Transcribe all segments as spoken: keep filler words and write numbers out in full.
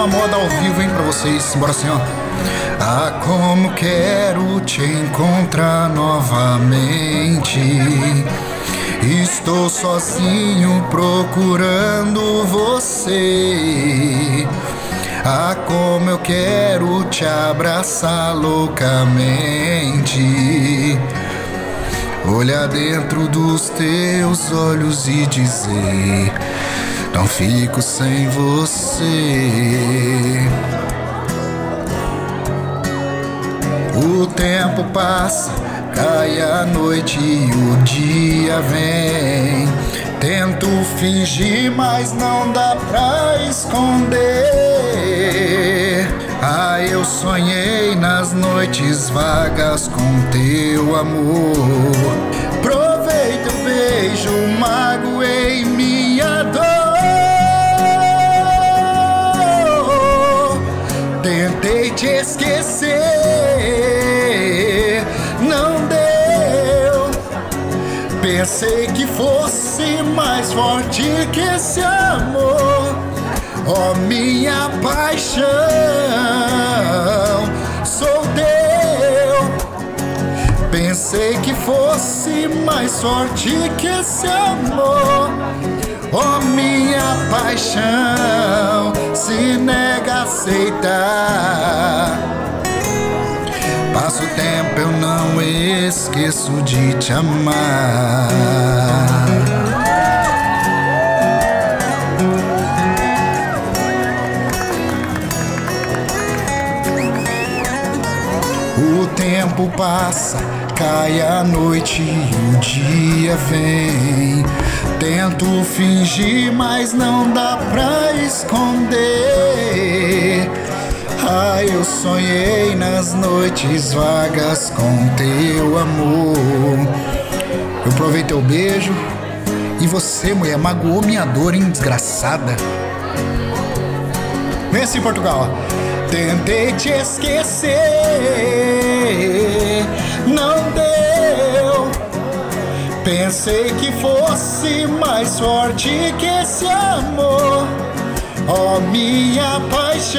uma moda ao vivo, hein, pra vocês. Bora assim, ó. Ah, como quero te encontrar novamente. Estou sozinho procurando você. Ah, como eu quero te abraçar loucamente. Olhar dentro dos teus olhos e dizer: não fico sem você. O tempo passa, cai a noite e o dia vem. Tento fingir, mas não dá pra esconder. Ah, eu sonhei nas noites vagas com teu amor. Provei teu beijo, magoei minha dor. Tentei te esquecer, não deu. Pensei que fosse mais forte que esse amor. Oh, minha paixão, sou teu. Pensei que fosse mais forte que esse amor. Oh, minha paixão, se nega a aceitar. Passo o tempo, eu não esqueço de te amar. O tempo passa, cai a noite e o dia vem. Tento fingir, mas não dá pra esconder. Ah, eu sonhei nas noites vagas com teu amor. Eu provei teu beijo e você, mulher, magoou minha dor, hein, desgraçada. Vem assim, Portugal, ó. Tentei te esquecer, não deu. Pensei que fosse mais forte que esse amor. Oh, minha paixão,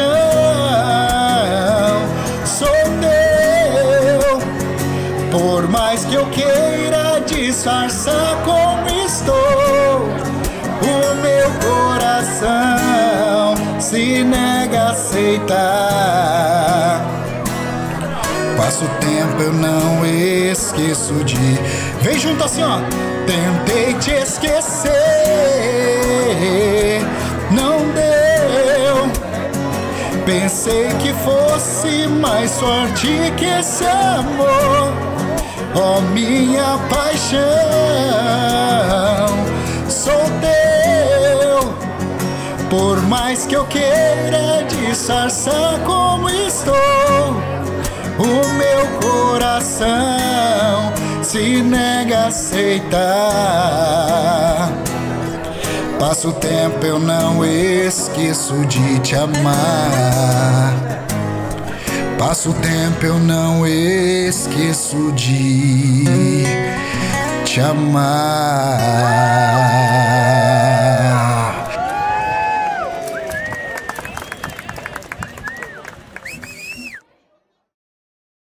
sou teu. Por mais que eu queira disfarçar como estou, o meu coração se nega a aceitar. Passo o tempo, eu não esqueço de... Vem junto assim, ó. Tentei te esquecer, não deu. Pensei que fosse mais forte que esse amor. Oh, minha paixão, sou teu. Por mais que eu queira disfarçar como estou, o meu coração se nega a aceitar. Passo o tempo, eu não esqueço de te amar. Passo o tempo, eu não esqueço de te amar.